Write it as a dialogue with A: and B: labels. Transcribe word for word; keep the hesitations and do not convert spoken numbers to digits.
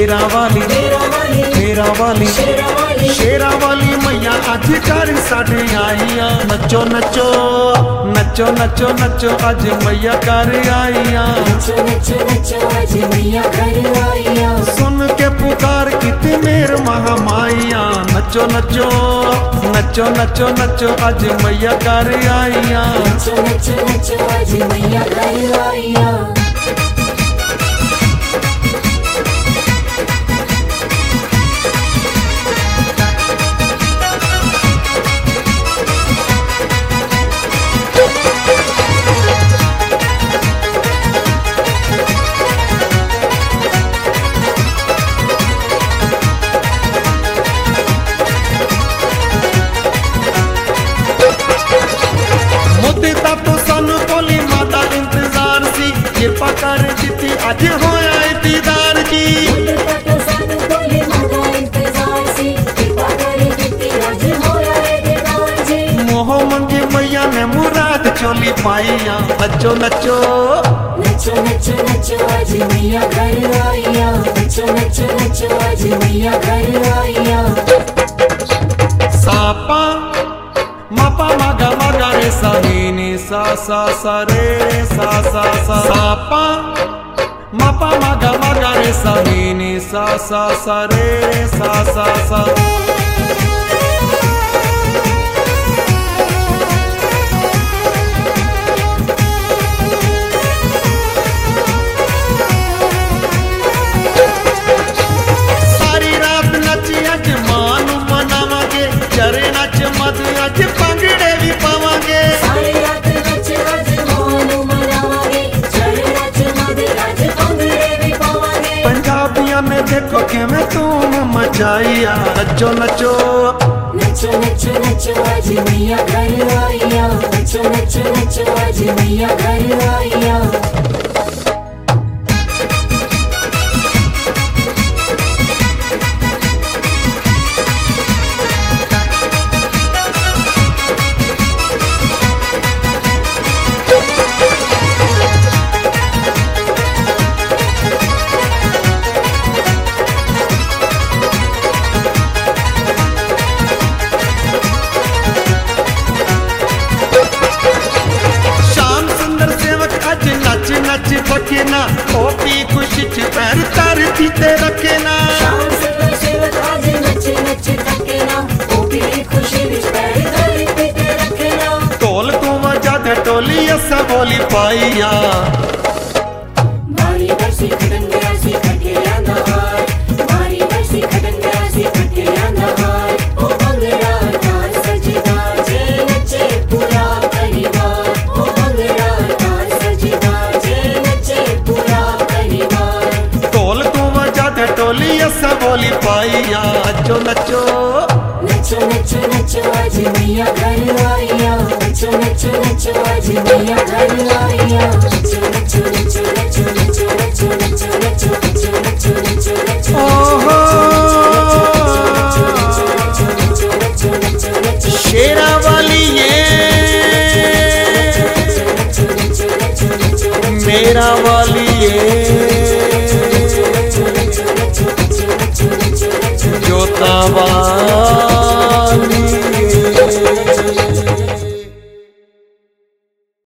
A: शेरा वाली शेरा वाली शेरा वाली मैया अज घर साढ़े आईया। नचो नचो नचो नचो नचो अज मैया घर आईया। सुन के पुकार कितनी मेर महामाइया। नचो नचो नचो नचो नचो अज मैया घर आईया।
B: नचो नचो नचो अज मैया घर आईया।
A: कर जिती अज होया दीदार जी। मोह मंगे मैया ने मुराद चोली पाइया। नचो नचो
B: नचो नचो नचो अज मैया घर आईया। नचो नचो नचो अज मैया घर आईया।
A: सापा मापा मगा मगा रे सा नी नी सा सा सा रे रे सा सा सा। सापा मापा मगा मगा रे सा नी नी सा सा सा रे रे सा सा सा। सारी रात नची अज मां नू मनावांगे। चरे नच मद अज पंगड़े भी पावांगे।
B: सारी रात नच अज मां नू मनावांगे। चरे नच मद अज पंगड़े भी पावांगे।
A: पंजाबियों ने देखो किवें धूम मचाइया। नचो नचो
B: नचो नचो नचो अज मैया घर आईया। नचो नचो नचो अज मैया घर आईया।
A: नच बके ना ओपी खुशी च पैर तार पीते रखे ना।
B: शाम सुंदर सेवक आज नच नच थके ना। ओपी खुशी विच पैर तार पीते रखे ना।
A: ढोल को वजा दे टोली असा बोली पाइया।
B: मारी बरसी खटन गया सी खटके आंदा हार। मारी बरसी खटन गया सी खटके आंदा हार। ओ भंगड़ा नाच सजदा जे नचे पूरा परिवार। ओ भंगड़ा नाच सजदा जे नचे पूरा परिवार।
A: ढोल को वजा दे टोली असा बोली पाइया। नचो नचो
B: नचो नचो नचो अज मैया घर आईया। नचो नचो नचो अज मैया घर आईया। नचो नचो नचो नचो नचो नचो नचो नचो नचो नचो नचो नचो।
A: ओहो शेरा वाली ये मेरा वाली ये जोता वाली।